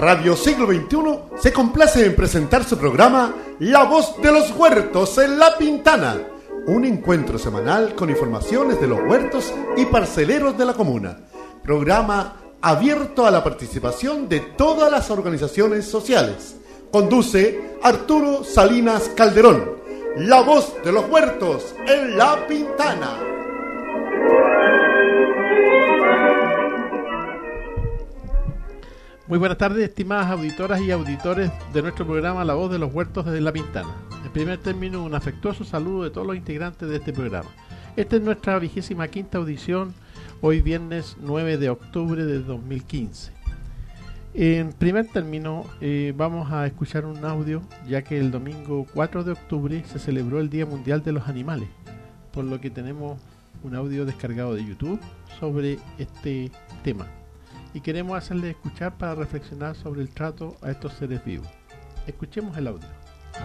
Radio Siglo XXI se complace en presentar su programa La Voz de los Huertos en La Pintana, un encuentro semanal con informaciones de los huertos y parceleros de la comuna. Programa abierto a la participación de todas las organizaciones sociales. Conduce Arturo Salinas Calderón. La Voz de los Huertos en La Pintana. Muy buenas tardes, estimadas auditoras y auditores de nuestro programa La Voz de los Huertos desde La Pintana. En primer término, un afectuoso saludo de todos los integrantes de este programa. Esta es nuestra 25ª audición, hoy viernes 9 de octubre de 2015. En primer término, vamos a escuchar un audio, ya que el domingo 4 de octubre se celebró el Día Mundial de los Animales, por lo que tenemos un audio descargado de YouTube sobre este tema. Y queremos hacerles escuchar para reflexionar sobre el trato a estos seres vivos. Escuchemos el audio.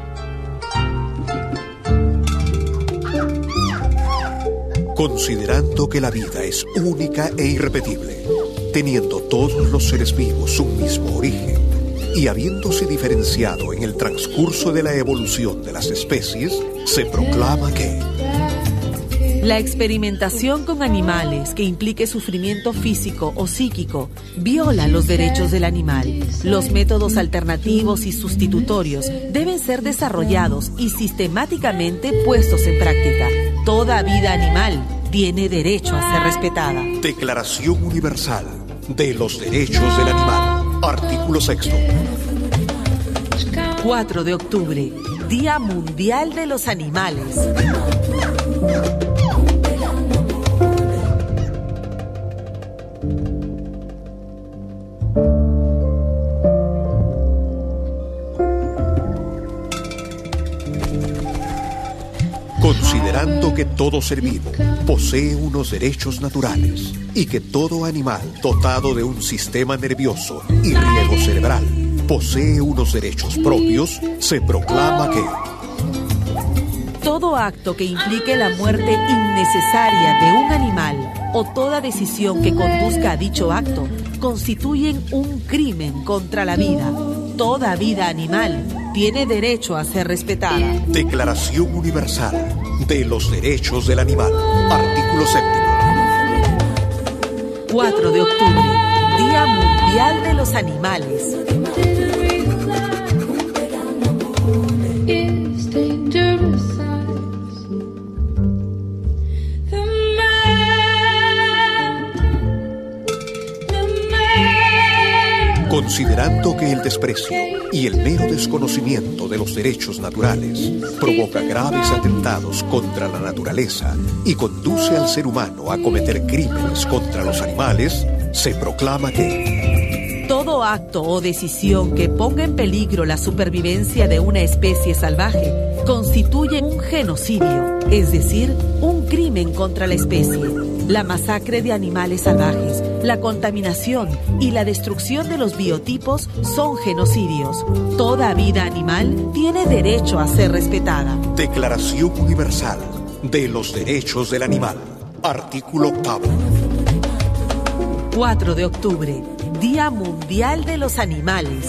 Considerando que la vida es única e irrepetible, teniendo todos los seres vivos un mismo origen y habiéndose diferenciado en el transcurso de la evolución de las especies, se proclama que la experimentación con animales que implique sufrimiento físico o psíquico viola los derechos del animal. Los métodos alternativos y sustitutorios deben ser desarrollados y sistemáticamente puestos en práctica. Toda vida animal tiene derecho a ser respetada. Declaración Universal de los Derechos del Animal. Artículo 6. 4 de octubre, Día Mundial de los Animales. Considerando que todo ser vivo posee unos derechos naturales y que todo animal dotado de un sistema nervioso y riego cerebral posee unos derechos propios, se proclama que todo acto que implique la muerte innecesaria de un animal o toda decisión que conduzca a dicho acto constituyen un crimen contra la vida. Toda vida animal tiene derecho a ser respetada. Declaración Universal de los Derechos del Animal. Artículo 7. 4 de octubre, Día Mundial de los Animales. Considerando que el desprecio y el mero desconocimiento de los derechos naturales provoca graves atentados contra la naturaleza y conduce al ser humano a cometer crímenes contra los animales, se proclama que todo acto o decisión que ponga en peligro la supervivencia de una especie salvaje constituye un genocidio, es decir, un crimen contra la especie. La masacre de animales salvajes, la contaminación y la destrucción de los biotipos son genocidios. Toda vida animal tiene derecho a ser respetada. Declaración Universal de los Derechos del Animal. Artículo 8. 4 de octubre, Día Mundial de los Animales.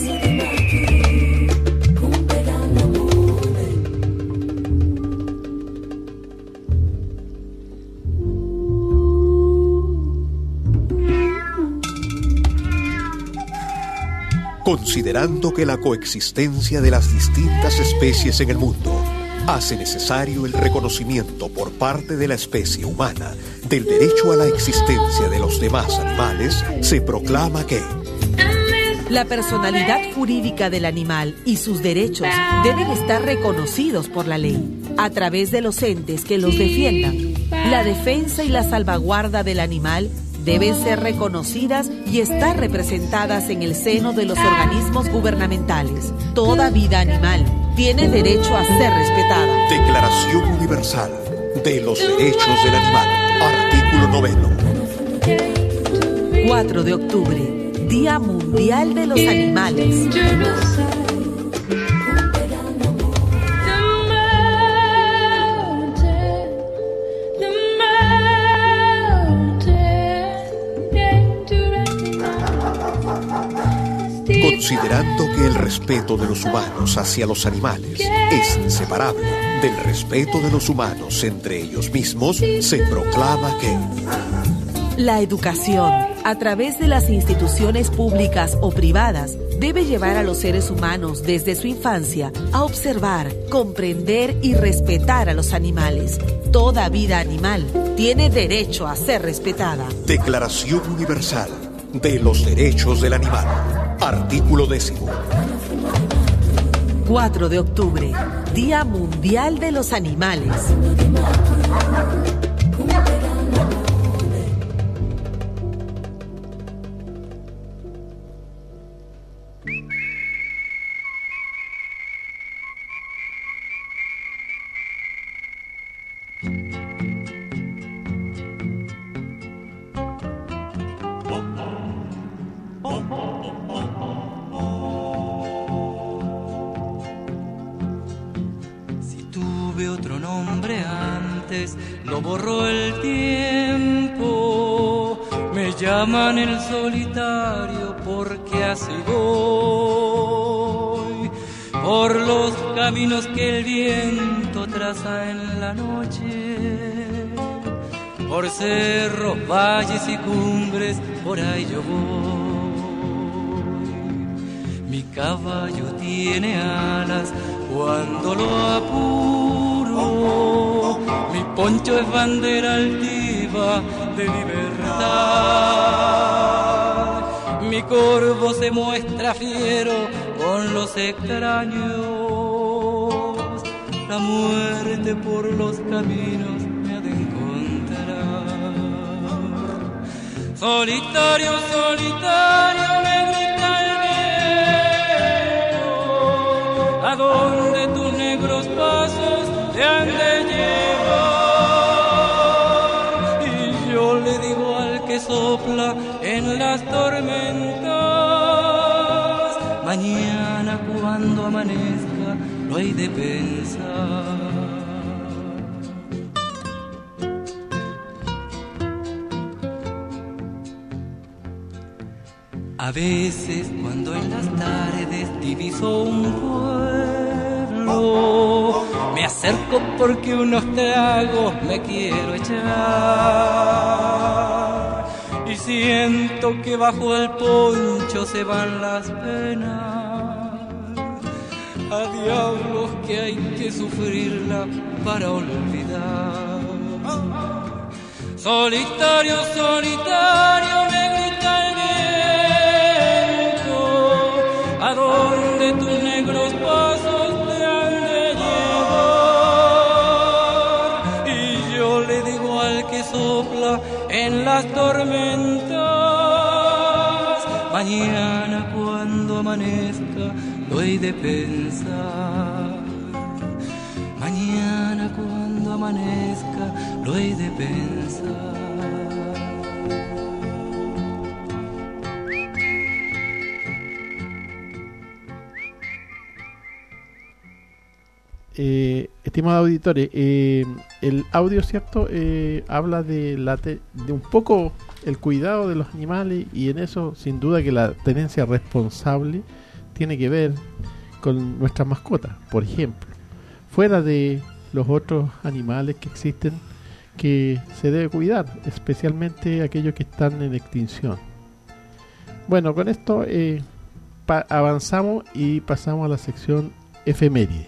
Considerando que la coexistencia de las distintas especies en el mundo hace necesario el reconocimiento por parte de la especie humana del derecho a la existencia de los demás animales, se proclama que la personalidad jurídica del animal y sus derechos deben estar reconocidos por la ley, a través de los entes que los defiendan. La defensa y la salvaguarda del animal deben ser reconocidas y estar representadas en el seno de los organismos gubernamentales. Toda vida animal tiene derecho a ser respetada. Declaración Universal de los Derechos del Animal. Artículo 9. 4 de octubre, Día Mundial de los Animales. considerando que el respeto de los humanos hacia los animales es inseparable del respeto de los humanos entre ellos mismos, se proclama que la educación, a través de las instituciones públicas o privadas, debe llevar a los seres humanos desde su infancia a observar, comprender y respetar a los animales. Toda vida animal tiene derecho a ser respetada. Declaración Universal de los Derechos del Animal. Artículo 10. 4 de octubre, Día Mundial de los Animales. Lo borró el tiempo, me llaman el solitario porque así voy por los caminos que el viento traza en la noche, por cerros, valles y cumbres, por ahí yo voy. Mi caballo tiene alas cuando lo apuro, mi poncho es bandera altiva de libertad. Mi corvo se muestra fiero con los extraños. La muerte por los caminos me ha de encontrar. Solitario, solitario me grita el viento, ¿a dónde tus negros pasos te han de llevar? Y yo le digo al que sopla en las tormentas, mañana cuando amanezca lo hay de pensar. A veces cuando en las tardes diviso un pueblo, me acerco porque unos tragos me quiero echar, y siento que bajo el poncho se van las penas. A diablos que hay que sufrirla para olvidar. Solitario, solitario me grita el viento, ¿a dónde tus negros pasos te han de llevar? Y yo le digo al que sopla en las tormentas, mañana cuando amanezca lo he de pensar. Mañana cuando amanezca lo he de pensar. Estimados auditores, el audio, ¿cierto? Habla de un poco el cuidado de los animales, y en eso sin duda que la tenencia responsable tiene que ver con nuestras mascotas, por ejemplo, fuera de los otros animales que existen que se debe cuidar, especialmente aquellos que están en extinción. Bueno, con esto avanzamos y pasamos a la sección efeméride.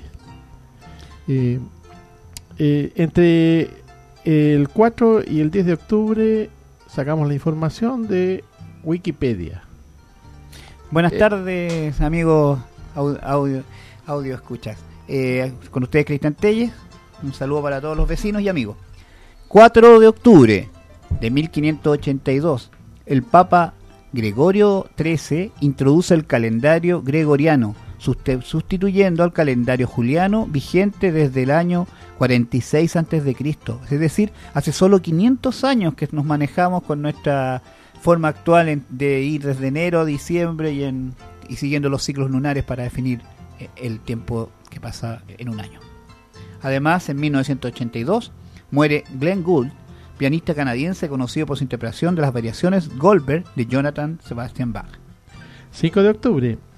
Entre el 4 y el 10 de octubre sacamos la información de Wikipedia. Buenas tardes, amigos audio escuchas. Con ustedes, Cristian Telles. Un saludo para todos los vecinos y amigos. 4 de octubre de 1582, el Papa Gregorio XIII introduce el calendario gregoriano, sustituyendo al calendario juliano vigente desde el año 46 a.C., es decir, hace solo 500 años que nos manejamos con nuestra forma actual de ir desde enero a diciembre y siguiendo los ciclos lunares para definir el tiempo que pasa en un año. Además, en 1982 muere Glenn Gould, pianista canadiense conocido por su interpretación de las variaciones Goldberg de Johann Sebastian Bach. 5 de octubre,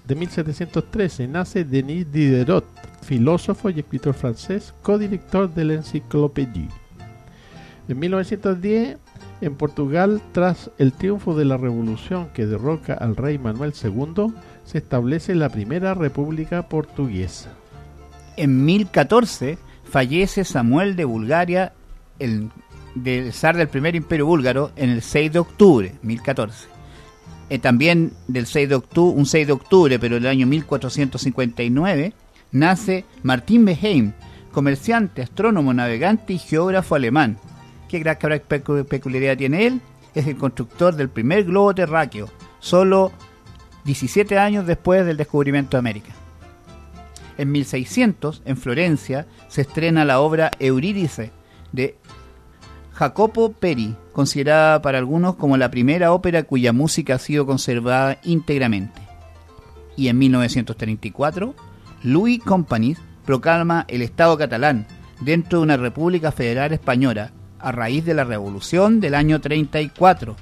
de 1713 nace Denis Diderot, filósofo y escritor francés, codirector de la Encyclopédie. En 1910, en Portugal, tras el triunfo de la revolución que derroca al rey Manuel II, se establece la primera república portuguesa. En 1014 fallece Samuel de Bulgaria, del zar del primer imperio búlgaro, en el 6 de octubre, 1014. También del 6 de octubre, un 6 de octubre, pero del año 1459, nace Martin Beheim, comerciante, astrónomo, navegante y geógrafo alemán. ¿Qué gran peculiaridad tiene él? Es el constructor del primer globo terráqueo, solo 17 años después del descubrimiento de América. En 1600, en Florencia, se estrena la obra Eurídice de Jacopo Peri, considerada para algunos como la primera ópera cuya música ha sido conservada íntegramente. Y en 1934, Louis Companys proclama el Estado catalán dentro de una República Federal Española a raíz de la Revolución del año 34.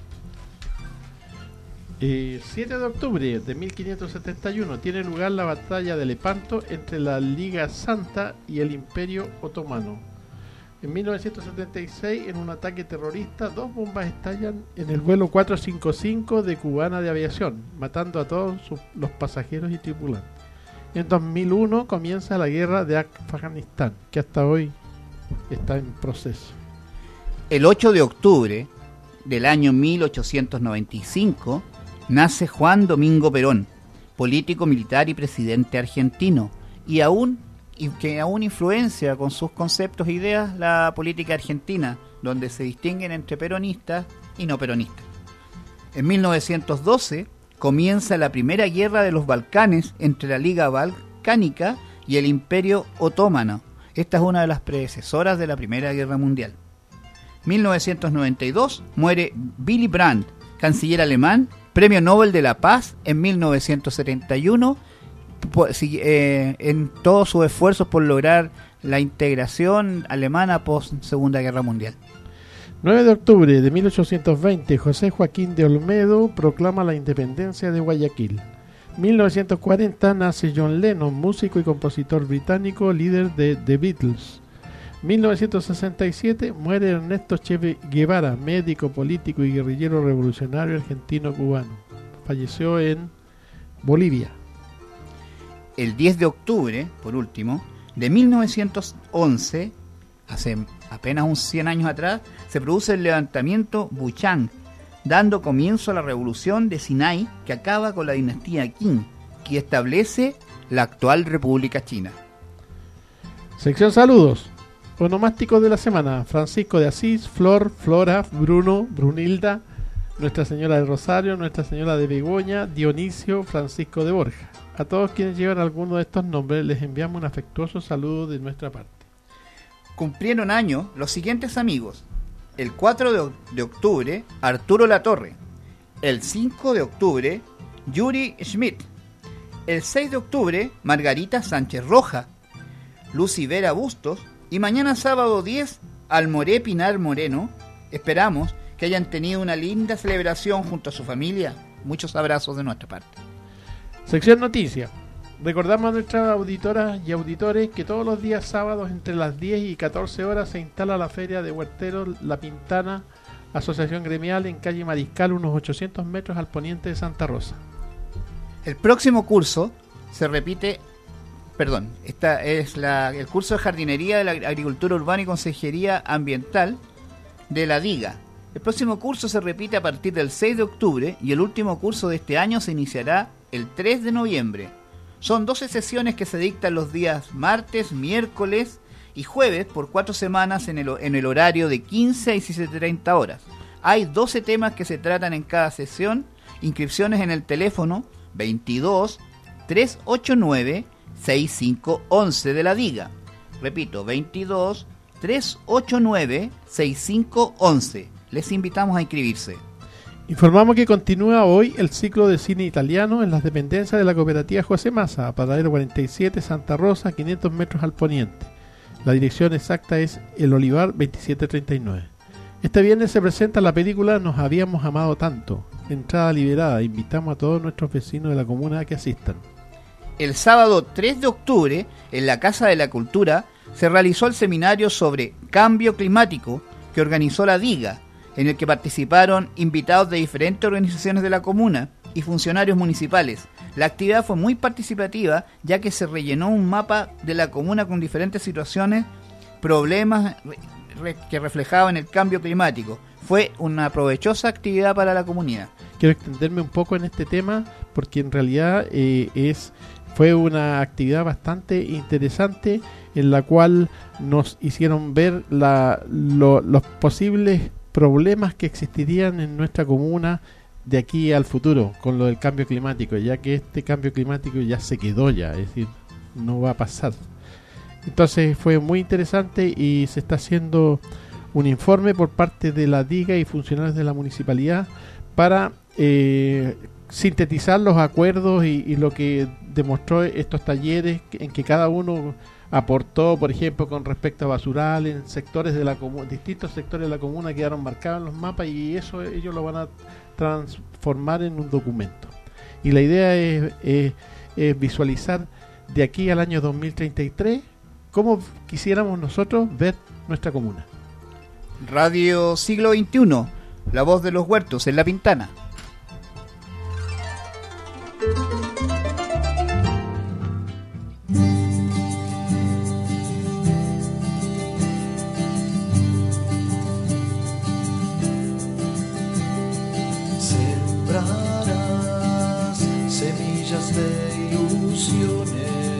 7 de octubre de 1571 tiene lugar la batalla de Lepanto entre la Liga Santa y el Imperio Otomano. En 1976, en un ataque terrorista, 2 bombas estallan en el vuelo 455 de Cubana de Aviación, matando a todos los pasajeros y tripulantes. En 2001 comienza la guerra de Afganistán, que hasta hoy está en proceso. El 8 de octubre del año 1895 nace Juan Domingo Perón, político, militar y presidente argentino, y que aún influencia con sus conceptos e ideas la política argentina, donde se distinguen entre peronistas y no peronistas. En 1912 comienza la primera guerra de los Balcanes entre la Liga Balcánica y el Imperio Otomano. Esta es una de las predecesoras de la Primera Guerra Mundial. 1992 muere Willy Brandt, canciller alemán, Premio Nobel de la Paz en 1971, en todos sus esfuerzos por lograr la integración alemana post Segunda Guerra Mundial. 9 de octubre de 1820, José Joaquín de Olmedo proclama la independencia de Guayaquil. 1940 nace John Lennon, músico y compositor británico, líder de The Beatles. 1967 muere Ernesto Che Guevara, médico, político y guerrillero revolucionario argentino-cubano. Falleció en Bolivia. El 10 de octubre, por último, de 1911, hace apenas unos 100 años atrás, se produce el levantamiento Wuchang, dando comienzo a la revolución de Sinai que acaba con la dinastía Qing, que establece la actual República China. Sección saludos. Onomásticos de la semana: Francisco de Asís, Flor, Flora, Bruno, Brunilda, Nuestra Señora del Rosario, Nuestra Señora de Begoña, Dionisio, Francisco de Borja. A todos quienes llevan alguno de estos nombres les enviamos un afectuoso saludo de nuestra parte. Cumplieron años los siguientes amigos: el 4 de octubre, Arturo Latorre; el 5 de octubre, Yuri Schmidt; el 6 de octubre, Margarita Sánchez Roja; Lucy Vera Bustos; y mañana sábado 10, Almoré Pinar Moreno. Esperamos que hayan tenido una linda celebración junto a su familia. Muchos abrazos de nuestra parte. Sección Noticias. Recordamos a nuestras auditoras y auditores que todos los días sábados entre las 10 y 14 horas se instala la Feria de Huerteros La Pintana, asociación gremial en calle Mariscal, unos 800 metros al poniente de Santa Rosa. El próximo curso se repite... esta es el curso de jardinería de la agricultura urbana y consejería ambiental de la DIGA. El próximo curso se repite a partir del 6 de octubre y el último curso de este año se iniciará el 3 de noviembre. Son 12 sesiones que se dictan los días martes, miércoles y jueves por 4 semanas en el horario de 15 a 17:30 horas. Hay 12 temas que se tratan en cada sesión. Inscripciones en el teléfono 22 389 6511 de la DIGA. Repito, 22 389 6511. Les invitamos a inscribirse. Informamos que continúa hoy el ciclo de cine italiano en las dependencias de la cooperativa José Massa, Paradero 47, Santa Rosa, 500 metros al poniente. La dirección exacta es El Olivar 2739. Este viernes se presenta la película Nos habíamos amado tanto. Entrada liberada. Invitamos a todos nuestros vecinos de la comuna a que asistan. el sábado 3 de octubre, en la Casa de la Cultura, se realizó el seminario sobre cambio climático que organizó la DIGA, en el que participaron invitados de diferentes organizaciones de la comuna y funcionarios municipales. La actividad fue muy participativa, ya que se rellenó un mapa de la comuna con diferentes situaciones, problemas que reflejaban el cambio climático. Fue una provechosa actividad para la comunidad. Quiero extenderme un poco en este tema, porque en realidad fue una actividad bastante interesante, en la cual nos hicieron ver los posibles problemas que existirían en nuestra comuna de aquí al futuro con lo del cambio climático, ya que este cambio climático ya se quedó ya, es decir, no va a pasar. Entonces fue muy interesante y se está haciendo un informe por parte de la DIGA y funcionarios de la municipalidad para sintetizar los acuerdos y lo que demostró estos talleres, en que cada uno aportó, por ejemplo, con respecto a basural en sectores de la comuna, distintos sectores de la comuna quedaron marcados en los mapas, y eso ellos lo van a transformar en un documento. Y la idea es visualizar de aquí al año 2033 cómo quisiéramos nosotros ver nuestra comuna. Radio Siglo XXI, la voz de los huertos en La Pintana. Sembrarás semillas de ilusiones,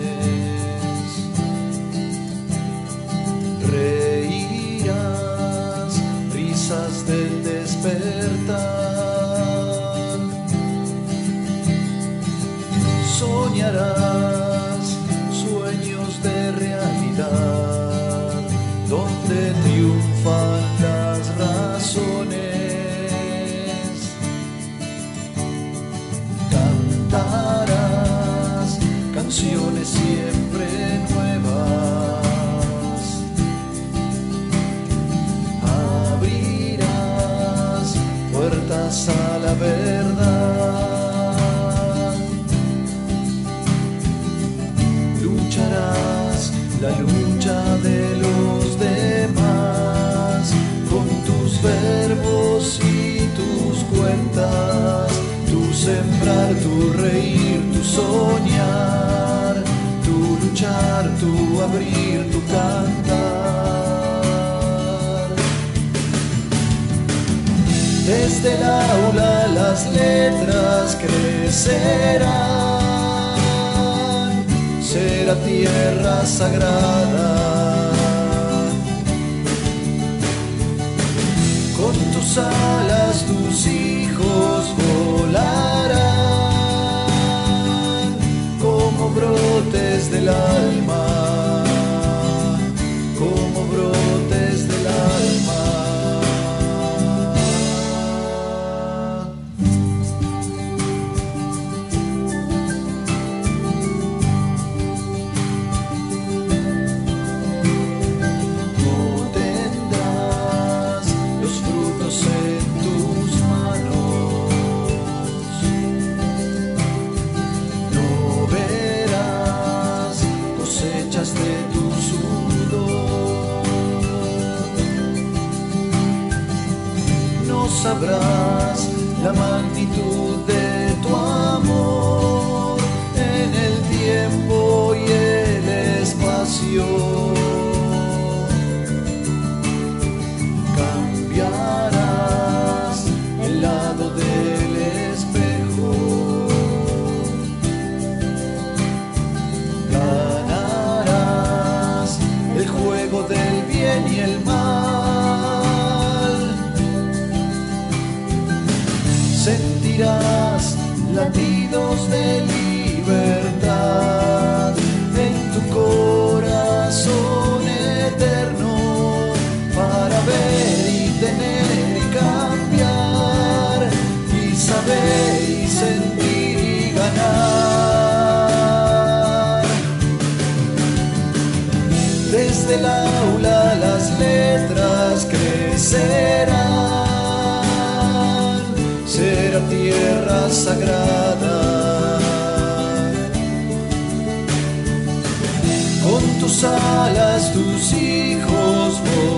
reirás risas del despertar, soñarás sueños de realidad, donde triunfan las razones. Cantarás canciones siempre nuevas, abrirás puertas a la verdad, lucharás la lucha de los demás con tus verbos y tus cuentas. Tu sembrar, tu reír, tu soñar, tu luchar, tu abrir, tu cantar. Desde el aula las letras crecerán, será tierra sagrada. Con tus alas tus hijos volarán como brotes del alma, como brotes del alma. Sabrás la magnitud de tu amor en el tiempo y el espacio. Cambiarás el lado del espejo, ganarás el juego del bien y el mal. Sentirás latidos de libertad en tu corazón eterno, para ver y tener y cambiar, y saber y sentir y ganar. Desde el aula las letras crecerán, será tierra sagrada. tus alas tus hijos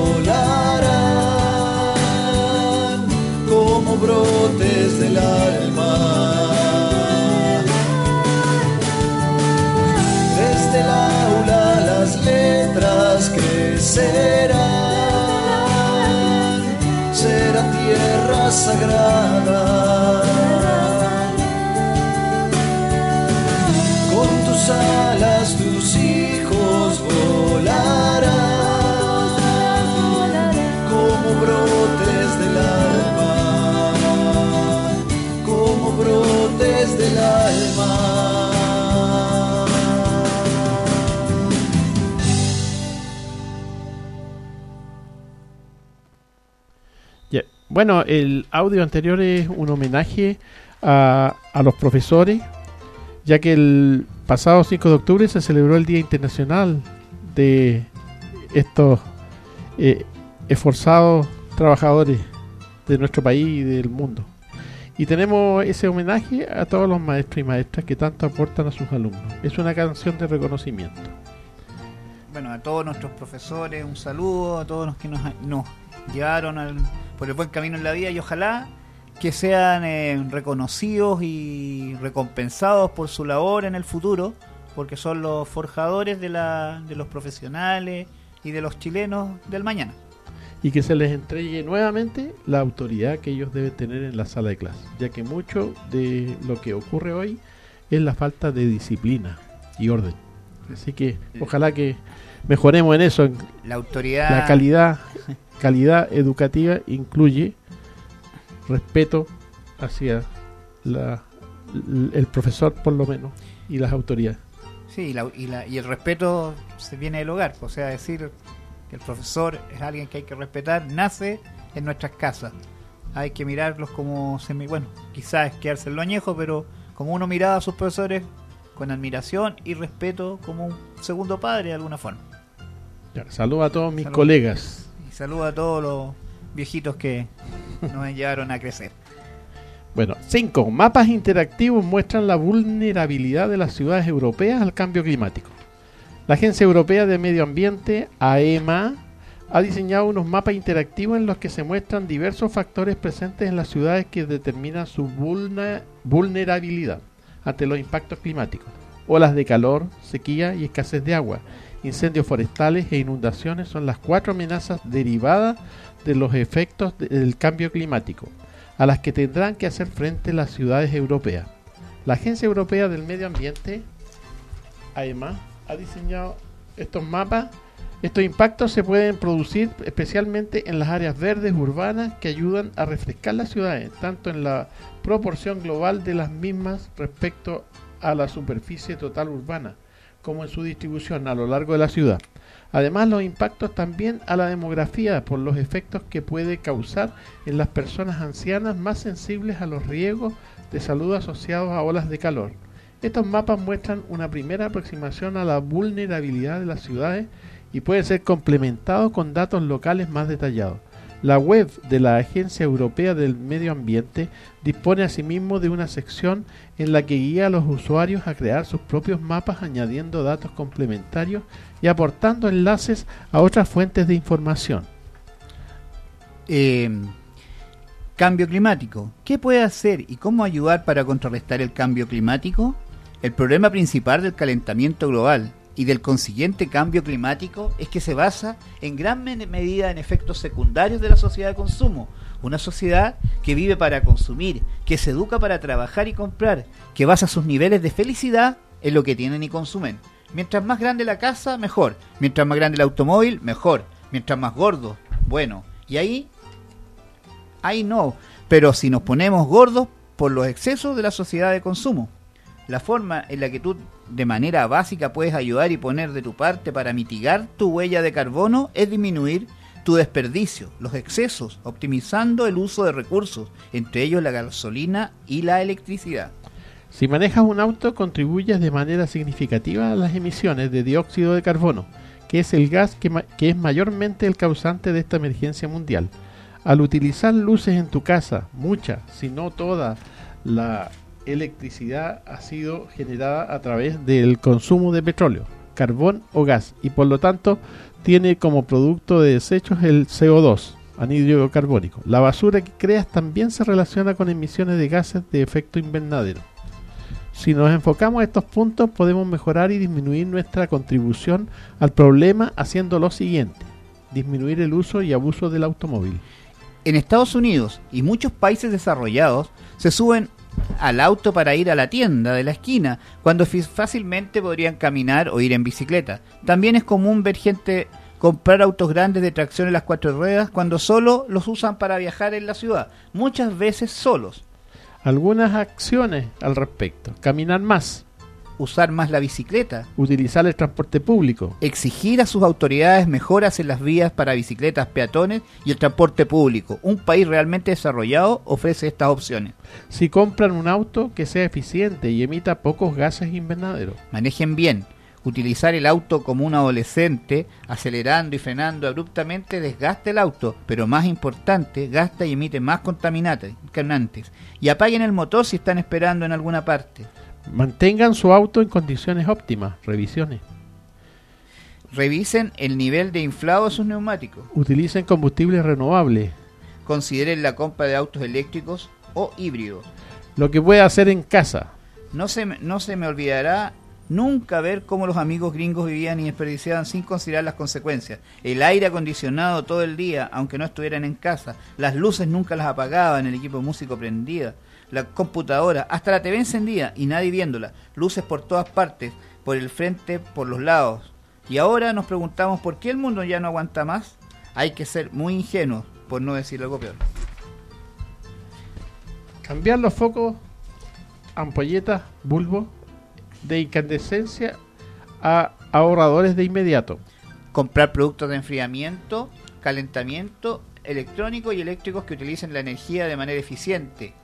volarán como brotes del alma. Desde el aula las letras crecerán, será tierra sagrada. Con tus alas tus hijos volarán como brotes del alma, como brotes del alma. Bueno, el audio anterior es un homenaje a los profesores, ya que el pasado 5 de octubre se celebró el Día Internacional de estos esforzados trabajadores de nuestro país y del mundo. Y tenemos ese homenaje a todos los maestros y maestras que tanto aportan a sus alumnos. Es una canción de reconocimiento. Bueno, a todos nuestros profesores, un saludo, a todos los que nos llevaron por el buen camino en la vida, y ojalá que sean reconocidos y recompensados por su labor en el futuro, porque son los forjadores de los profesionales y de los chilenos del mañana. Y que se les entregue nuevamente la autoridad que ellos deben tener en la sala de clase, ya que mucho de lo que ocurre hoy es la falta de disciplina y orden. Así que ojalá que mejoremos en eso. La autoridad, la calidad educativa incluye respeto hacia el profesor, por lo menos, y las autoridades. Sí, y el respeto se viene del hogar, o sea, decir que el profesor es alguien que hay que respetar, nace en nuestras casas. Hay que mirarlos como bueno, quizás es quedarse en lo añejo, pero como uno miraba a sus profesores con admiración y respeto, como un segundo padre de alguna forma. Saludo a todos mis colegas. Y saludo a todos los viejitos que nos llevaron a crecer. Bueno, 5. Mapas interactivos muestran la vulnerabilidad de las ciudades europeas al cambio climático. La Agencia Europea de Medio Ambiente, AEMA, ha diseñado unos mapas interactivos en los que se muestran diversos factores presentes en las ciudades que determinan su vulnerabilidad ante los impactos climáticos: olas de calor, sequía y escasez de agua, incendios forestales e inundaciones son las 4 amenazas derivadas de los efectos del cambio climático, a las que tendrán que hacer frente las ciudades europeas. La Agencia Europea del Medio Ambiente, AEMA, ha diseñado estos mapas. Estos impactos se pueden producir especialmente en las áreas verdes urbanas, que ayudan a refrescar las ciudades, tanto en la proporción global de las mismas respecto a la superficie total urbana, como en su distribución a lo largo de la ciudad. Además, los impactos también a la demografía por los efectos que puede causar en las personas ancianas más sensibles a los riesgos de salud asociados a olas de calor. Estos mapas muestran una primera aproximación a la vulnerabilidad de las ciudades y pueden ser complementados con datos locales más detallados. La web de la Agencia Europea del Medio Ambiente dispone asimismo de una sección en la que guía a los usuarios a crear sus propios mapas, añadiendo datos complementarios y aportando enlaces a otras fuentes de información. Cambio climático. ¿Qué puede hacer y cómo ayudar para contrarrestar el cambio climático? El problema principal del calentamiento global y del consiguiente cambio climático es que se basa en gran medida en efectos secundarios de la sociedad de consumo. Una sociedad que vive para consumir, que se educa para trabajar y comprar, que basa sus niveles de felicidad en lo que tienen y consumen. Mientras más grande la casa, mejor. Mientras más grande el automóvil, mejor. Mientras más gordo, bueno. Y ahí no. Pero si nos ponemos gordos por los excesos de la sociedad de consumo. La forma en la que tú de manera básica puedes ayudar y poner de tu parte para mitigar tu huella de carbono es disminuir tu desperdicio, los excesos, optimizando el uso de recursos, entre ellos la gasolina y la electricidad. Si manejas un auto, contribuyes de manera significativa a las emisiones de dióxido de carbono, que es el gas que es mayormente el causante de esta emergencia mundial. Al utilizar luces en tu casa, mucha, si no toda, la electricidad ha sido generada a través del consumo de petróleo. carbón o gas, y por lo tanto tiene como producto de desechos el CO2, anhídrido carbónico. La basura que creas también se relaciona con emisiones de gases de efecto invernadero. Si nos enfocamos a estos puntos, podemos mejorar y disminuir nuestra contribución al problema haciendo lo siguiente: disminuir el uso y abuso del automóvil. En Estados Unidos y muchos países desarrollados se suben al auto para ir a la tienda de la esquina, cuando fácilmente podrían caminar o ir en bicicleta. También es común ver gente comprar autos grandes de tracción en las 4 ruedas cuando solo los usan para viajar en la ciudad, muchas veces solos. Algunas acciones al respecto: caminar más, Usar más la bicicleta, utilizar el transporte público, exigir a sus autoridades mejoras en las vías para bicicletas, peatones y el transporte público. Un país realmente desarrollado ofrece estas opciones. si compran un auto que sea eficiente y emita pocos gases invernaderos, Manejen bien. Utilizar el auto como un adolescente, acelerando y frenando abruptamente, desgasta el auto, pero más importante, gasta y emite más contaminantes. Y apaguen el motor si están esperando en alguna parte. mantengan su auto en condiciones óptimas, revisiones, Revisen el nivel de inflado de sus neumáticos. utilicen combustibles renovables, Consideren la compra de autos eléctricos o híbridos. lo que pueda hacer en casa. No se me olvidará nunca ver cómo los amigos gringos vivían y desperdiciaban sin considerar las consecuencias. El aire acondicionado todo el día, aunque no estuvieran en casa. Las luces nunca las apagaban, el equipo de músico prendida. La computadora, hasta la TV encendida y nadie viéndola. Luces por todas partes, por el frente, por los lados. Y ahora nos preguntamos por qué el mundo ya no aguanta más. Hay que ser muy ingenuos, por no decir algo peor. Cambiar los focos, ampolletas, bulbos de incandescencia a ahorradores de inmediato. Comprar productos de enfriamiento, calentamiento, electrónicos y eléctricos que utilicen la energía de manera eficiente.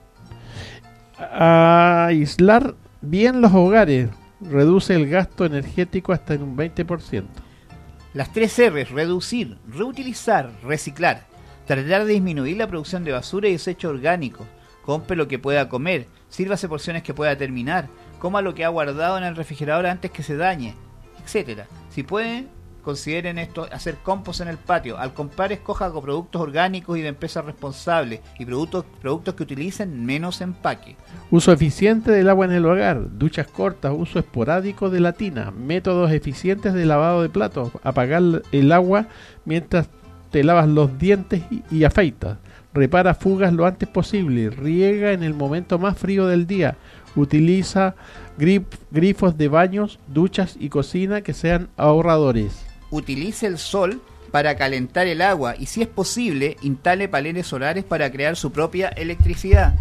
Aislar bien los hogares, reduce el gasto energético hasta en un 20%. Las 3 R's: reducir, reutilizar, reciclar. Tratar de disminuir la producción de basura y desechos orgánicos. Compre lo que pueda comer, sírvase porciones que pueda terminar, coma lo que ha guardado en el refrigerador antes que se dañe, etcétera. Si pueden, consideren esto, hacer compost en el patio. Al comprar, escoja productos orgánicos y de empresas responsables y productos que utilicen menos empaque. Uso eficiente del agua en el hogar, duchas cortas, uso esporádico de la tina, métodos eficientes de lavado de platos, apagar el agua mientras te lavas los dientes y afeitas. Repara fugas lo antes posible, riega en el momento más frío del día, utiliza grifos de baños, duchas y cocina que sean ahorradores. Utilice el sol para calentar el agua y, si es posible, instale paneles solares para crear su propia electricidad.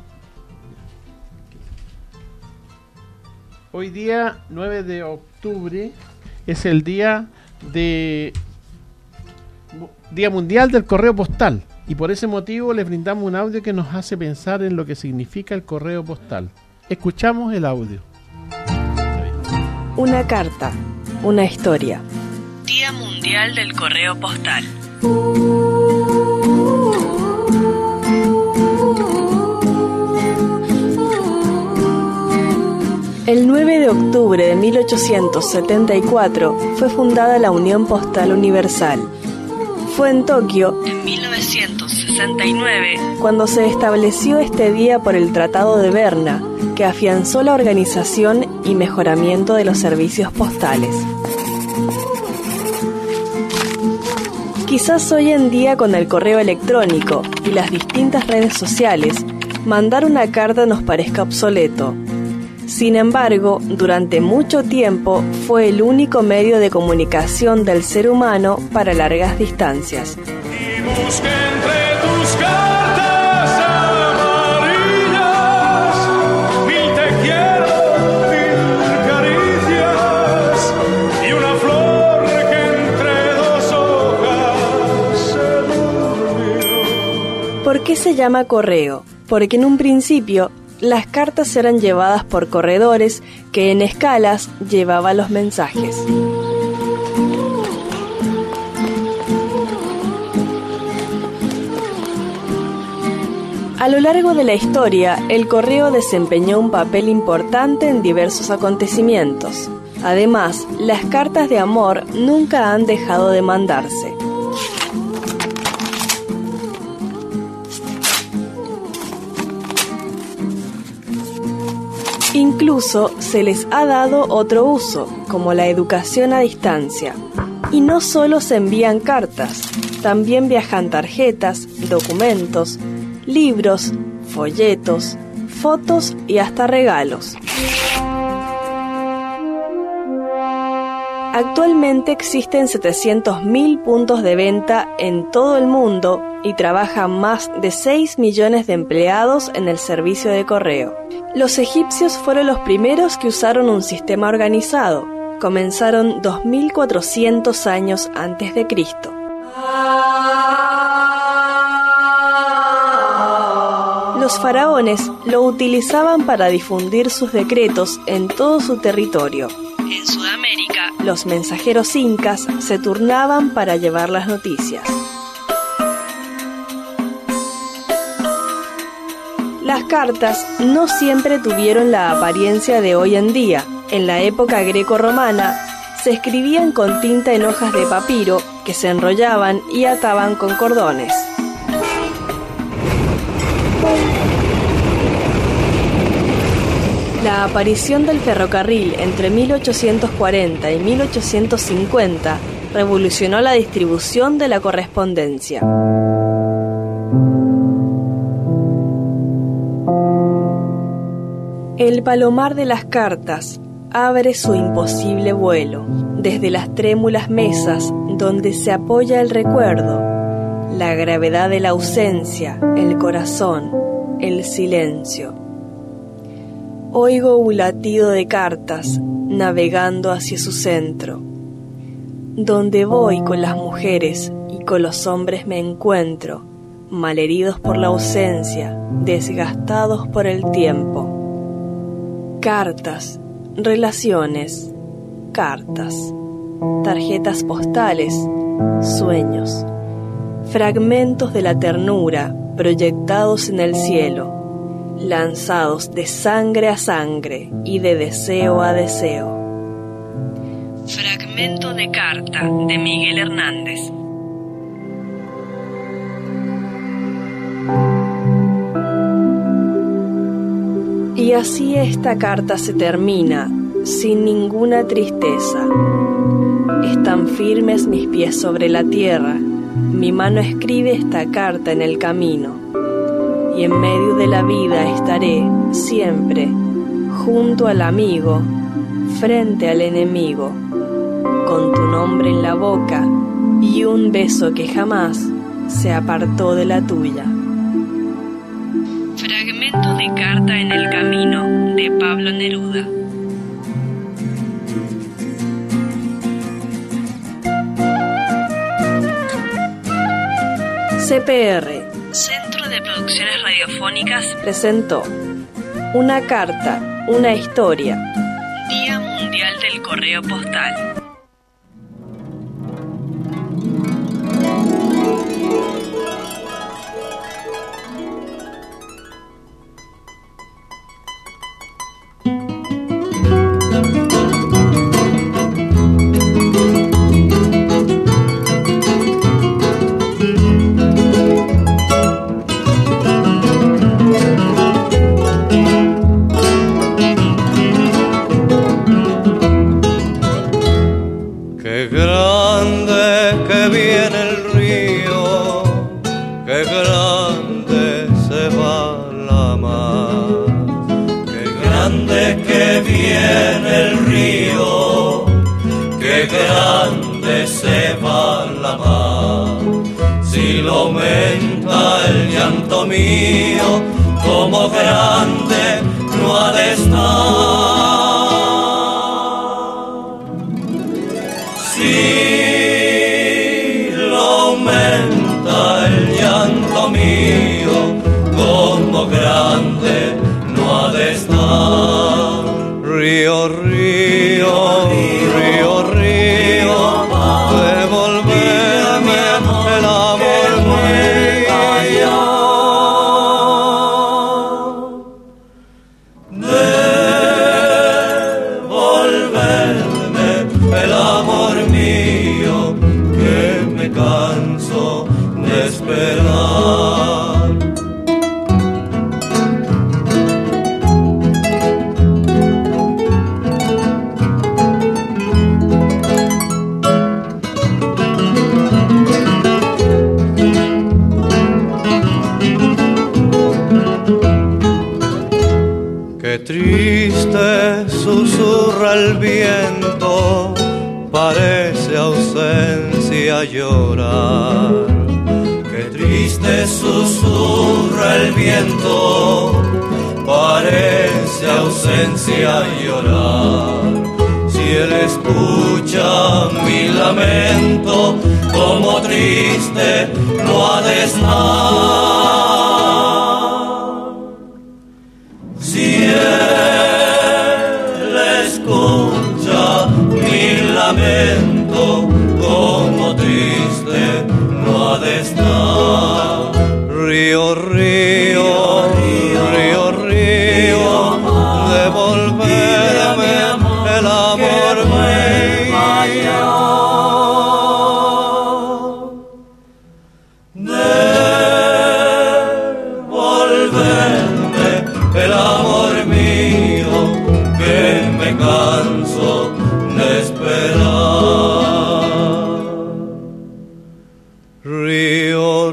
Hoy día, 9 de octubre, es el Día Mundial del Correo Postal. Y por ese motivo les brindamos un audio que nos hace pensar en lo que significa el correo postal. Escuchamos el audio. Una carta, una historia. Día Mundial del Correo Postal. El 9 de octubre de 1874 fue fundada la Unión Postal Universal. Fue en Tokio, En 1969, cuando se estableció este día por el Tratado de Berna, que afianzó la organización y mejoramiento de los servicios postales. Quizás hoy en día, con el correo electrónico y las distintas redes sociales, mandar una carta nos parezca obsoleto. Sin embargo, durante mucho tiempo fue el único medio de comunicación del ser humano para largas distancias. Y busqué entre tus cartas amarillas mil te quiero, mil caricias y una flor que entre dos hojas se durmió. ¿Por qué se llama correo? Porque en un principio las cartas eran llevadas por corredores que en escalas llevaban los mensajes. A lo largo de la historia, el correo desempeñó un papel importante en diversos acontecimientos. Además, las cartas de amor nunca han dejado de mandarse. Incluso se les ha dado otro uso, como la educación a distancia. Y no solo se envían cartas, también viajan tarjetas, documentos, libros, folletos, fotos y hasta regalos. Actualmente existen 700.000 puntos de venta en todo el mundo y trabajan más de 6 millones de empleados en el servicio de correo. Los egipcios fueron los primeros que usaron un sistema organizado. Comenzaron 2400 años antes de Cristo. Los faraones lo utilizaban para difundir sus decretos en todo su territorio. En Sudamérica, los mensajeros incas se turnaban para llevar las noticias. Las cartas no siempre tuvieron la apariencia de hoy en día. En la época greco-romana, se escribían con tinta en hojas de papiro que se enrollaban y ataban con cordones. La aparición del ferrocarril entre 1840 y 1850 revolucionó la distribución de la correspondencia. El palomar de las cartas abre su imposible vuelo, desde las trémulas mesas donde se apoya el recuerdo, la gravedad de la ausencia, el corazón, el silencio. Oigo un latido de cartas navegando hacia su centro. Donde voy con las mujeres y con los hombres me encuentro, malheridos por la ausencia, desgastados por el tiempo. Cartas, relaciones, cartas, tarjetas postales, sueños, fragmentos de la ternura proyectados en el cielo, lanzados de sangre a sangre y de deseo a deseo. Fragmento de carta de Miguel Hernández. Y así esta carta se termina, sin ninguna tristeza. Están firmes mis pies sobre la tierra, mi mano escribe esta carta en el camino. Y en medio de la vida estaré, siempre, junto al amigo, frente al enemigo, con tu nombre en la boca y un beso que jamás se apartó de la tuya. Fragmento de carta en el camino, de Pablo Neruda. CPR, Centro de Producciones Radiofónicas, presentó Una carta, una historia. Día Mundial del Correo Postal. Devolver me canso de esperar. Qué triste susurra el viento, parece ausencia llorar. Qué triste susurra el viento, parece ausencia llorar. Si él escucha mi lamento, como triste lo ha de estar. Si él escucha mi lamento, como triste no ha de estar. Río, río, río, río, devolverme el amor mío. Devolverme el amor mío, que me canso de esperar. Río,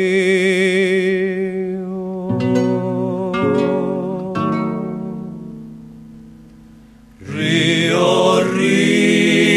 río, río, río.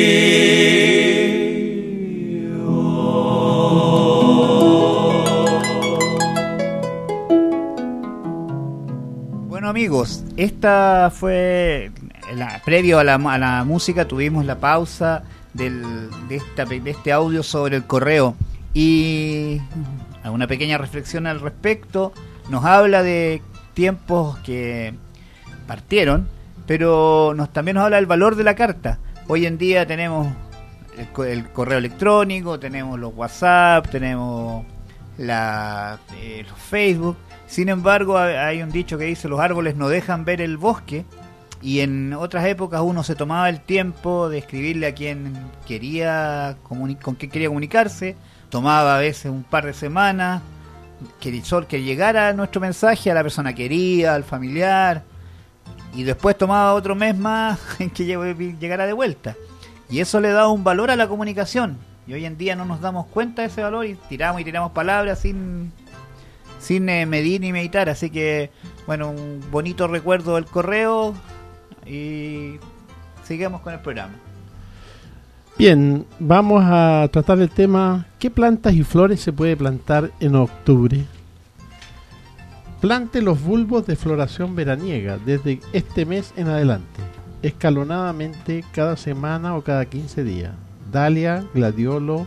Bueno, amigos, esta fue previo a la música. Tuvimos la pausa de este audio sobre el correo y una pequeña reflexión al respecto. Nos habla de tiempos que partieron, pero también nos habla del valor de la carta. Hoy en día tenemos el correo electrónico, tenemos los WhatsApp, tenemos los Facebook. Sin embargo, hay un dicho que dice: los árboles no dejan ver el bosque. Y en otras épocas uno se tomaba el tiempo de escribirle a quien quería con quien quería comunicarse. Tomaba a veces un par de semanas que llegara nuestro mensaje a la persona querida, al familiar, y después tomaba otro mes más en que llegara de vuelta. Y eso le daba un valor a la comunicación. Y hoy en día no nos damos cuenta de ese valor y tiramos palabras sin medir ni meditar. Así que, bueno, un bonito recuerdo del correo y sigamos con el programa. Bien, vamos a tratar el tema: ¿qué plantas y flores se puede plantar en octubre? Plante los bulbos de floración veraniega desde este mes en adelante, escalonadamente cada semana o cada 15 días. Dalia, gladiolo,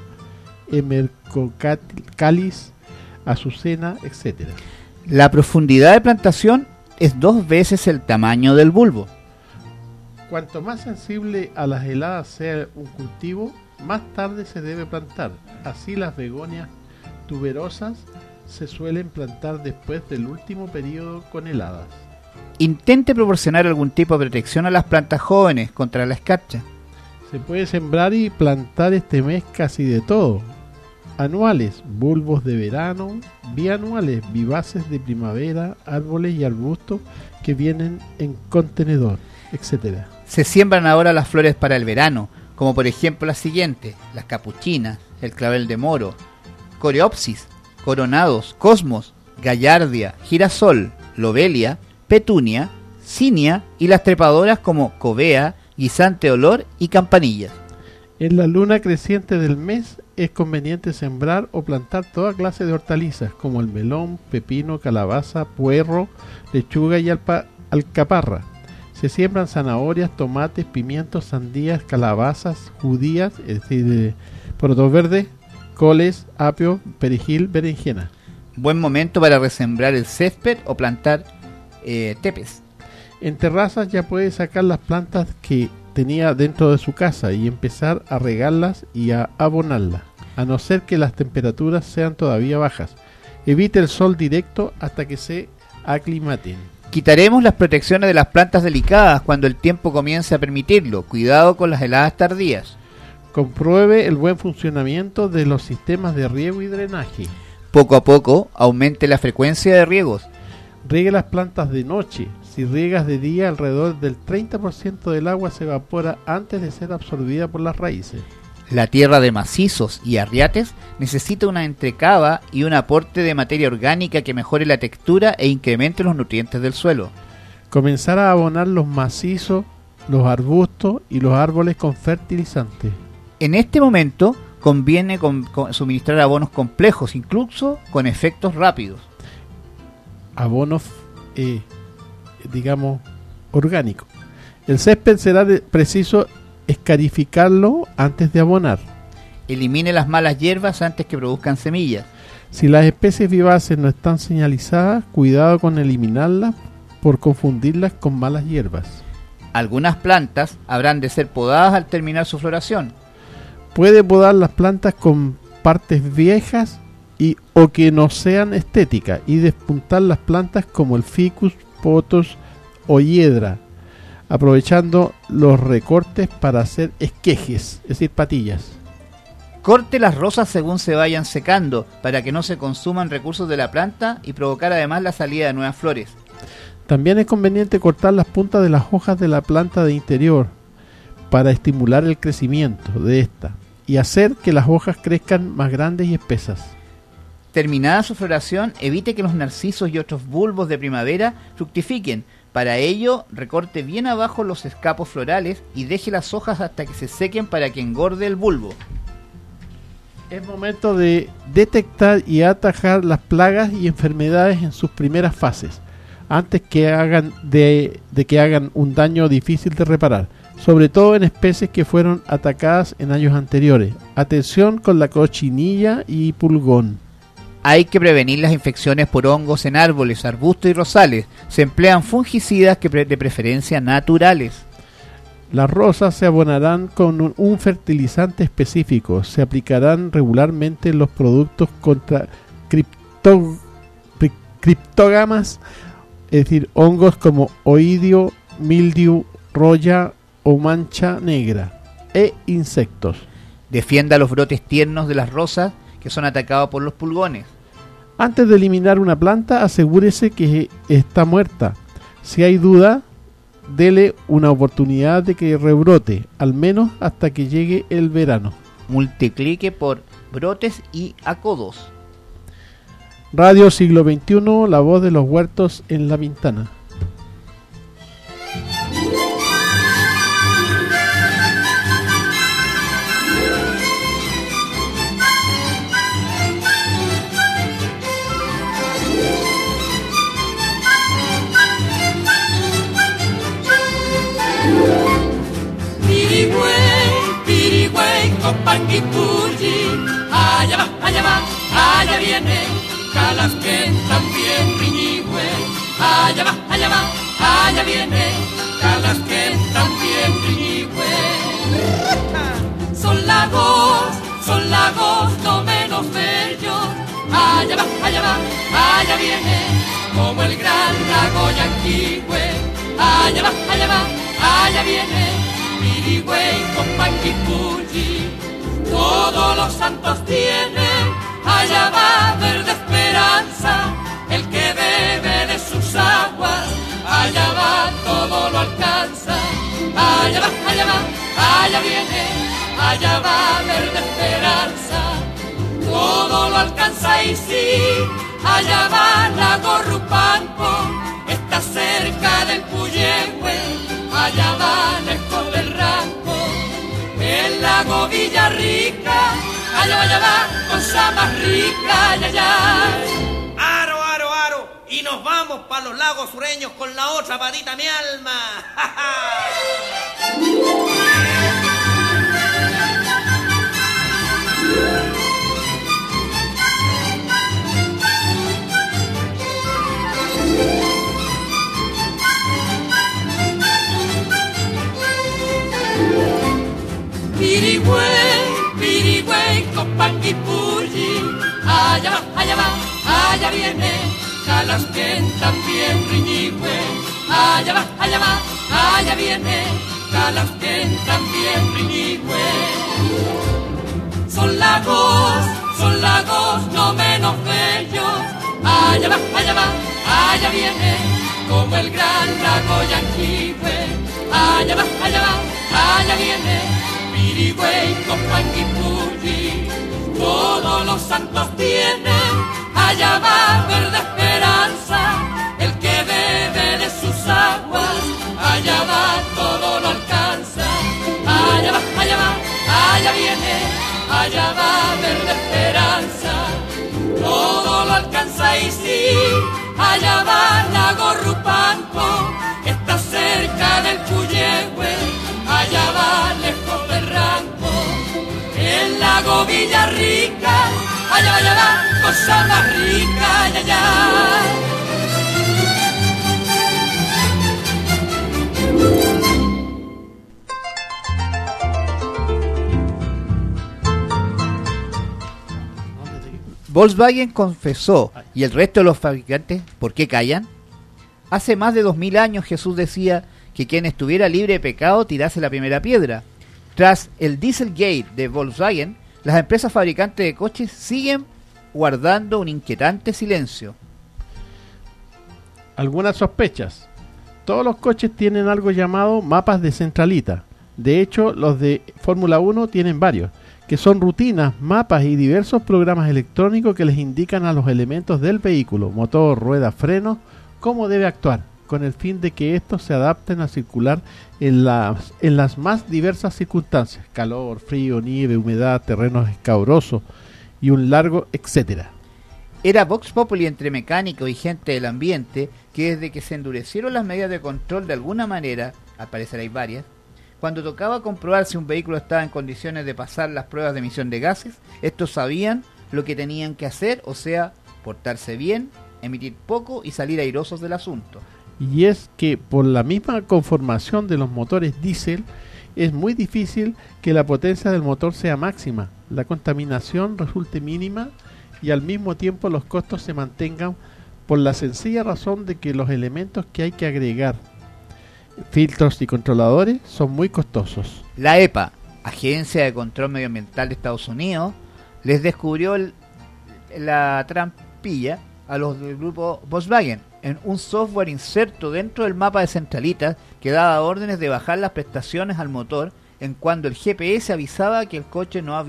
emercocalis, azucena, etc. La profundidad de plantación es 2 veces el tamaño del bulbo. Cuanto más sensible a las heladas sea un cultivo, más tarde se debe plantar. Así las begonias tuberosas se suelen plantar después del último periodo con heladas. Intente proporcionar algún tipo de protección a las plantas jóvenes contra la escarcha. Se puede sembrar y plantar este mes casi de todo. Anuales, bulbos de verano; bianuales, vivaces de primavera, árboles y arbustos que vienen en contenedor, etc. Se siembran ahora las flores para el verano, como por ejemplo las siguientes: las capuchinas, el clavel de moro, coreopsis, coronados, cosmos, gallardia, girasol, lobelia, petunia, cinia y las trepadoras como covea, guisante olor y campanillas. En la luna creciente del mes es conveniente sembrar o plantar toda clase de hortalizas como el melón, pepino, calabaza, puerro, lechuga y alcaparra. Se siembran zanahorias, tomates, pimientos, sandías, calabazas, judías, es decir, porotos verdes, coles, apio, perejil, berenjena. Buen momento para resembrar el césped o plantar tepes. En terrazas ya puede sacar las plantas que tenía dentro de su casa y empezar a regarlas y a abonarlas, a no ser que las temperaturas sean todavía bajas. Evite el sol directo hasta que se aclimaten. Quitaremos las protecciones de las plantas delicadas cuando el tiempo comience a permitirlo. Cuidado con las heladas tardías. Compruebe el buen funcionamiento de los sistemas de riego y drenaje. Poco a poco aumente la frecuencia de riegos. Riegue las plantas de noche. Si riegas de día, alrededor del 30% del agua se evapora antes de ser absorbida por las raíces. La tierra de macizos y arriates necesita una entrecava y un aporte de materia orgánica que mejore la textura e incremente los nutrientes del suelo. Comenzar a abonar los macizos, los arbustos y los árboles con fertilizantes. En este momento conviene suministrar abonos complejos, incluso con efectos rápidos. Abonos, orgánicos. El césped será preciso escarificarlo antes de abonar. Elimine las malas hierbas antes que produzcan semillas. Si las especies vivaces no están señalizadas, cuidado con eliminarlas por confundirlas con malas hierbas. Algunas plantas habrán de ser podadas al terminar su floración. Puede podar las plantas con partes viejas o que no sean estéticas y despuntar las plantas como el ficus, potos o hiedra, aprovechando los recortes para hacer esquejes, es decir, patillas. Corte las rosas según se vayan secando para que no se consuman recursos de la planta y provocar además la salida de nuevas flores. También es conveniente cortar las puntas de las hojas de la planta de interior para estimular el crecimiento de esta y hacer que las hojas crezcan más grandes y espesas. Terminada su floración, evite que los narcisos y otros bulbos de primavera fructifiquen. Para ello, recorte bien abajo los escapos florales y deje las hojas hasta que se sequen para que engorde el bulbo. Es momento de detectar y atajar las plagas y enfermedades en sus primeras fases, antes que hagan de que hagan un daño difícil de reparar, sobre todo en especies que fueron atacadas en años anteriores. Atención con la cochinilla y pulgón. Hay que prevenir las infecciones por hongos en árboles, arbustos y rosales. Se emplean fungicidas de preferencia naturales. Las rosas se abonarán con un fertilizante específico. Se aplicarán regularmente los productos contra criptógamas, es decir, hongos como oidio, mildiu, roya o mancha negra, e insectos. Defienda los brotes tiernos de las rosas que son atacados por los pulgones. Antes de eliminar una planta, asegúrese que está muerta. Si hay duda, dele una oportunidad de que rebrote, al menos hasta que llegue el verano. Multiplique por brotes y acodos. Radio Siglo XXI, la voz de los huertos en La Pintana. Copanguipulli, allá va, allá viene, Calasquén también riñigüe, allá va, allá viene, Calasquén también riñigüe. Son lagos no menos bellos, allá va, allá viene, como el gran lago Yanquihue, allá va, allá viene, Pirigüey, Copanguipulli. Todos los santos tienen, allá va verde esperanza, el que bebe de sus aguas, allá va todo lo alcanza, allá va, allá viene, allá va verde esperanza, todo lo alcanza y sí, allá va Lago Rupanco, está cerca del Puyehue, allá va lejos del Ranco, el lago Villarrica, allá va, cosa más rica, allá. Aro, y nos vamos para los lagos sureños con la otra patita, mi alma. Pirigüey, Copanguipulli, allá va, allá viene, Calasquén también riñigüe, allá va, allá viene, calas que también bilingüe. Son lagos no menos bellos. Allá va, allá viene, como el gran lago Yanquihue. Allá va, allá viene, Pirigüey, Copanguipulli. Todos los santos tienen, allá va verde esperanza. El que bebe de sus aguas, allá va, todo lo alcanza. Allá va, allá viene, allá va verde esperanza. Todo lo alcanza y sí, allá va lago Rupanco, está cerca del Puyehue, allá va lejos del Ranco. El lago Villarrica, allá va, cosa más rica, allá. Volkswagen confesó, y el resto de los fabricantes, ¿por qué callan? Hace más de 2000 años Jesús decía que quien estuviera libre de pecado tirase la primera piedra. Tras el Dieselgate de Volkswagen, las empresas fabricantes de coches siguen guardando un inquietante silencio. Algunas sospechas. Todos los coches tienen algo llamado mapas de centralita. De hecho, los de Fórmula 1 tienen varios, que son rutinas, mapas y diversos programas electrónicos que les indican a los elementos del vehículo, motor, rueda, freno, cómo debe actuar, con el fin de que estos se adapten a circular en las más diversas circunstancias: calor, frío, nieve, humedad, terrenos escabrosos y un largo etcétera. Era Vox Populi entre mecánicos y gente del ambiente que desde que se endurecieron las medidas de control de alguna manera, al parecer hay varias, cuando tocaba comprobar si un vehículo estaba en condiciones de pasar las pruebas de emisión de gases, estos sabían lo que tenían que hacer, o sea, portarse bien, emitir poco y salir airosos del asunto. Y es que por la misma conformación de los motores diésel, es muy difícil que la potencia del motor sea máxima, la contaminación resulte mínima y al mismo tiempo los costos se mantengan, por la sencilla razón de que los elementos que hay que agregar, filtros y controladores, son muy costosos. La EPA, Agencia de Control Medioambiental de Estados Unidos, les descubrió la trampilla a los del grupo Volkswagen en un software inserto dentro del mapa de centralitas que daba órdenes de bajar las prestaciones al motor en cuando el GPS avisaba que el coche no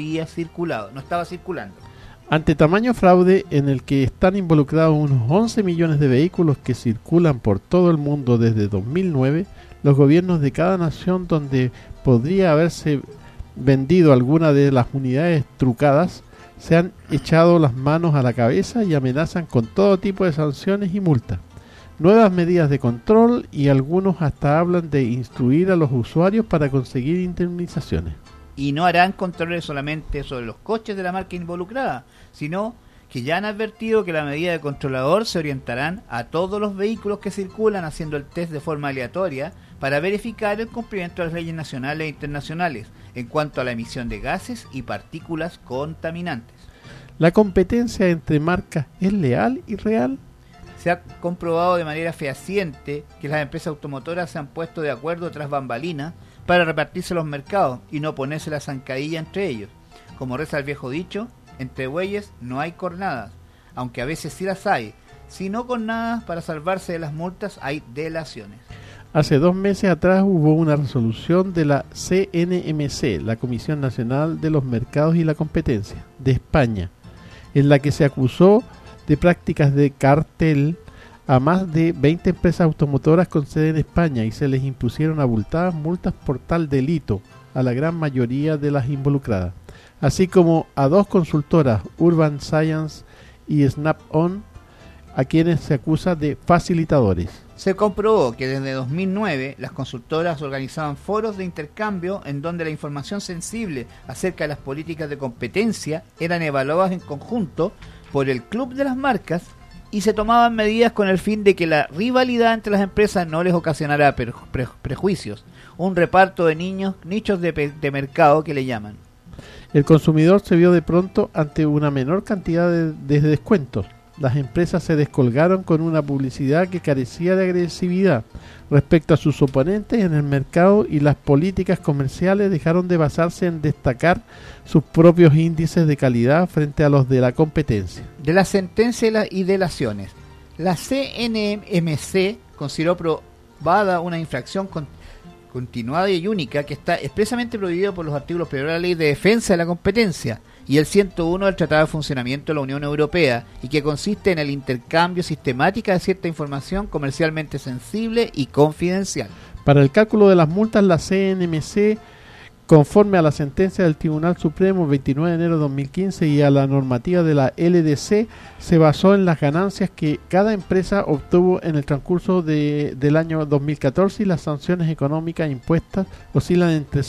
estaba circulando. Ante tamaño fraude en el que están involucrados unos 11 millones de vehículos que circulan por todo el mundo desde 2009, los gobiernos de cada nación donde podría haberse vendido alguna de las unidades trucadas se han echado las manos a la cabeza y amenazan con todo tipo de sanciones y multas, nuevas medidas de control, y algunos hasta hablan de instruir a los usuarios para conseguir indemnizaciones. Y no harán controles solamente sobre los coches de la marca involucrada, sino que ya han advertido que la medida de controlador se orientarán a todos los vehículos que circulan haciendo el test de forma aleatoria para verificar el cumplimiento de las leyes nacionales e internacionales en cuanto a la emisión de gases y partículas contaminantes. ¿La competencia entre marcas es leal y real? Se ha comprobado de manera fehaciente que las empresas automotoras se han puesto de acuerdo tras bambalinas para repartirse los mercados y no ponerse la zancadilla entre ellos. Como reza el viejo dicho, entre bueyes no hay cornadas, aunque a veces sí las hay. Si no cornadas, para salvarse de las multas hay delaciones. Hace 2 meses atrás hubo una resolución de la CNMC, la Comisión Nacional de los Mercados y la Competencia, de España, en la que se acusó de prácticas de cartel a más de 20 empresas automotoras con sede en España y se les impusieron abultadas multas por tal delito a la gran mayoría de las involucradas, así como a 2 consultoras, Urban Science y Snap-on, a quienes se acusa de facilitadores. Se comprobó que desde 2009 las consultoras organizaban foros de intercambio en donde la información sensible acerca de las políticas de competencia eran evaluadas en conjunto por el Club de las Marcas y se tomaban medidas con el fin de que la rivalidad entre las empresas no les ocasionara prejuicios, un reparto de nichos de mercado que le llaman. El consumidor se vio de pronto ante una menor cantidad de descuentos, las empresas se descolgaron con una publicidad que carecía de agresividad respecto a sus oponentes en el mercado, y las políticas comerciales dejaron de basarse en destacar sus propios índices de calidad frente a los de la competencia. De la sentencia y delaciones. La CNMC consideró probada una infracción continuada y única que está expresamente prohibido por los artículos 1 de la Ley de Defensa de la Competencia y el 101 del Tratado de Funcionamiento de la Unión Europea, y que consiste en el intercambio sistemático de cierta información comercialmente sensible y confidencial. Para el cálculo de las multas, la CNMC, conforme a la sentencia del Tribunal Supremo 29 de enero de 2015 y a la normativa de la LDC, se basó en las ganancias que cada empresa obtuvo en el transcurso del año 2014, y las sanciones económicas impuestas oscilan entre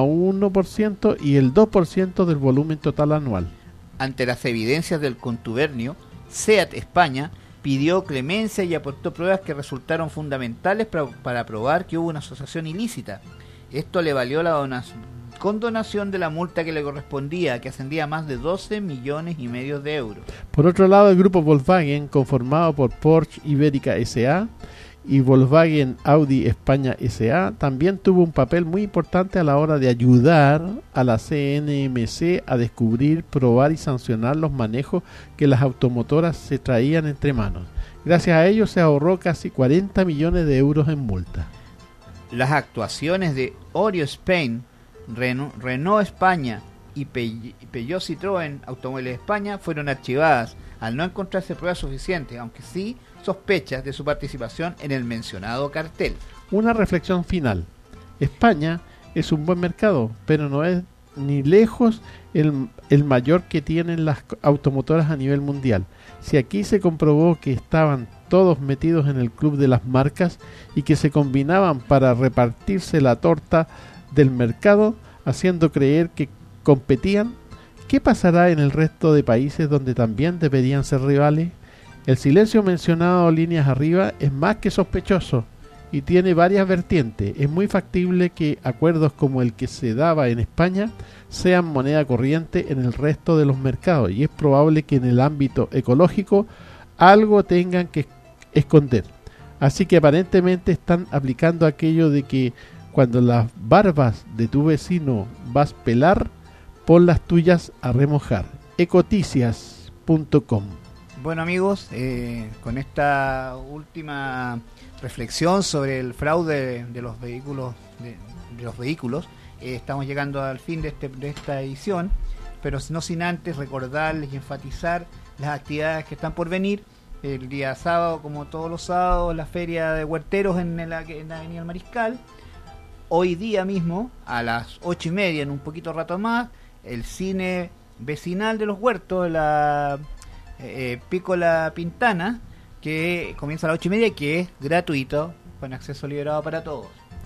0,1% y el 2% del volumen total anual. Ante las evidencias del contubernio, SEAT España pidió clemencia y aportó pruebas que resultaron fundamentales para probar que hubo una asociación ilícita. Esto le valió la condonación de la multa que le correspondía, que ascendía a más de 12,5 millones de euros. Por otro lado, el grupo Volkswagen, conformado por Porsche Ibérica S.A. y Volkswagen Audi España S.A., también tuvo un papel muy importante a la hora de ayudar a la CNMC a descubrir, probar y sancionar los manejos que las automotoras se traían entre manos. Gracias a ello se ahorró casi 40 millones de euros en multa. Las actuaciones de Orio Spain, Renault España y Peugeot Citroën Automóviles España fueron archivadas al no encontrarse pruebas suficientes, aunque sí sospechas de su participación en el mencionado cartel. Una reflexión final. España es un buen mercado, pero no es ni lejos el mayor que tienen las automotoras a nivel mundial. Si aquí se comprobó que estaban todos metidos en el club de las marcas y que se combinaban para repartirse la torta del mercado, haciendo creer que competían, ¿qué pasará en el resto de países donde también deberían ser rivales? El silencio mencionado líneas arriba es más que sospechoso y tiene varias vertientes. Es muy factible que acuerdos como el que se daba en España sean moneda corriente en el resto de los mercados, y es probable que en el ámbito ecológico algo tengan que esconder. Así que aparentemente están aplicando aquello de que cuando las barbas de tu vecino vas a pelar, pon las tuyas a remojar. Ecoticias.com. Bueno, amigos, con esta última reflexión sobre el fraude de los vehículos, estamos llegando al fin de esta edición, pero no sin antes recordarles y enfatizar las actividades que están por venir. El día sábado, como todos los sábados, la feria de huerteros en la Avenida del Mariscal. Hoy día mismo, a las 8:30, en un poquito rato más, el cine vecinal de los huertos, la Pícola Pintana, que comienza a las 8:30 y que es gratuito, con acceso liberado para todos.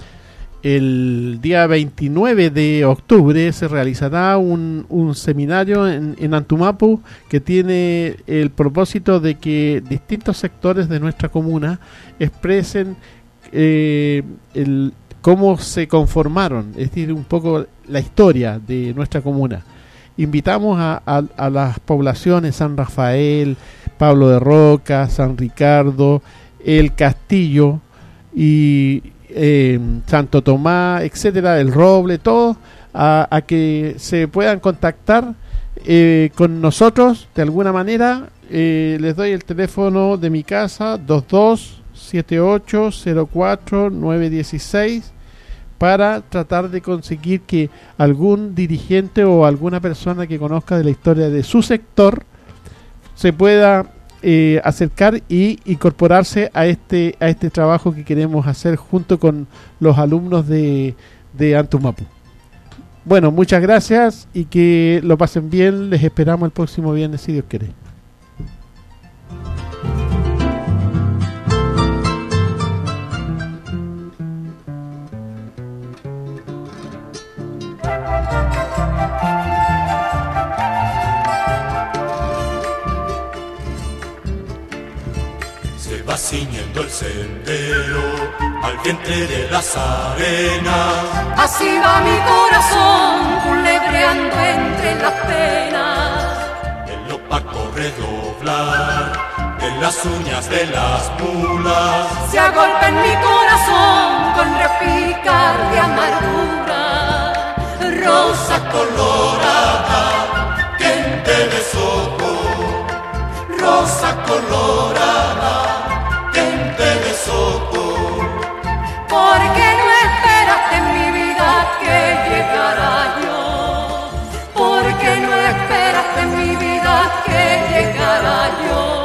El día 29 de octubre se realizará un seminario en Antumapu, que tiene el propósito de que distintos sectores de nuestra comuna expresen cómo se conformaron, es decir, un poco la historia de nuestra comuna. Invitamos a las poblaciones San Rafael, Pablo de Roca, San Ricardo, El Castillo y Santo Tomás, etcétera, El Roble, todos a que se puedan contactar con nosotros de alguna manera. Les doy el teléfono de mi casa, 227804-916, para tratar de conseguir que algún dirigente o alguna persona que conozca de la historia de su sector se pueda acercar y incorporarse a este trabajo que queremos hacer junto con los alumnos de Antumapu. Bueno, muchas gracias y que lo pasen bien. Les esperamos el próximo viernes, si Dios quiere. Va ciñendo el sendero al vientre de las arenas. Así va mi corazón culebreando entre las penas. El opaco redoblar las uñas de las mulas se agolpa en mi corazón con repicar de amargura. Rosa colorada, quien te deshojo. Rosa colorada, quien te deshojo. ¿Por qué no esperaste en mi vida que llegara yo? ¿Por qué no esperaste en mi vida que llegara yo?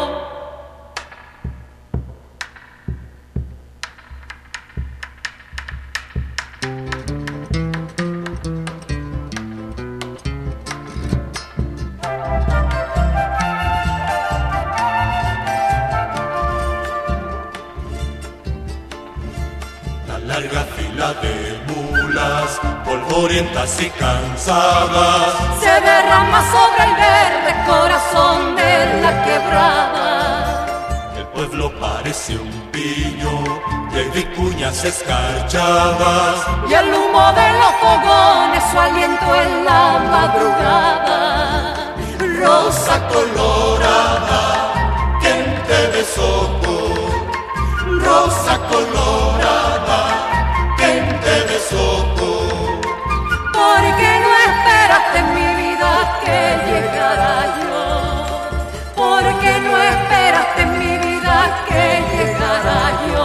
Larga fila de mulas, polvorientas y cansadas, se derrama sobre el verde corazón de la quebrada. El pueblo parece un piño de vicuñas escarchadas, y el humo de los fogones su aliento en la madrugada. Rosa colorada, quien te deshojo. Rosa colorada, quien te deshojo. ¿Por qué no esperaste en mi vida que llegara yo? ¿Por qué no esperaste en mi vida que llegara yo?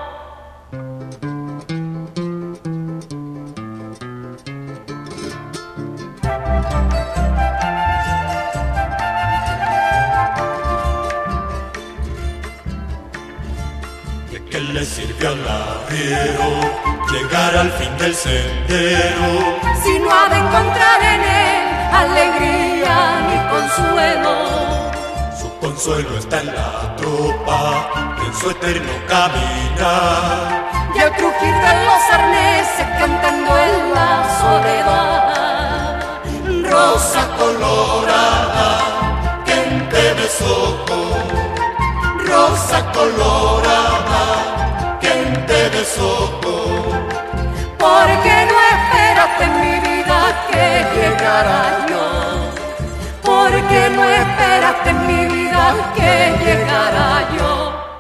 ¿Qué le sirvió al arriero llegar al fin del sendero si no ha de encontrar en él alegría ni consuelo? Su consuelo está en la tropa, en su eterno caminar, y el crujir de los arneses cantando en la soledad. Rosa colorada, quien te deshojo. Rosa colorada, quien te deshojo. ¿Por qué no esperaste en mi vida que llegara yo? ¿Por qué no esperaste en mi vida que llegara yo?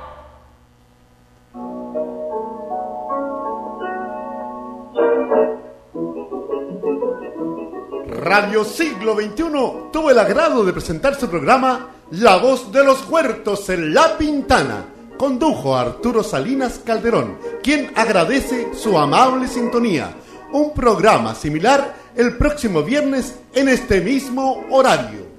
Radio Siglo XXI tuvo el agrado de presentar su programa La Voz de los Huertos en La Pintana. Condujo a Arturo Salinas Calderón, quien agradece su amable sintonía. Un programa similar el próximo viernes en este mismo horario.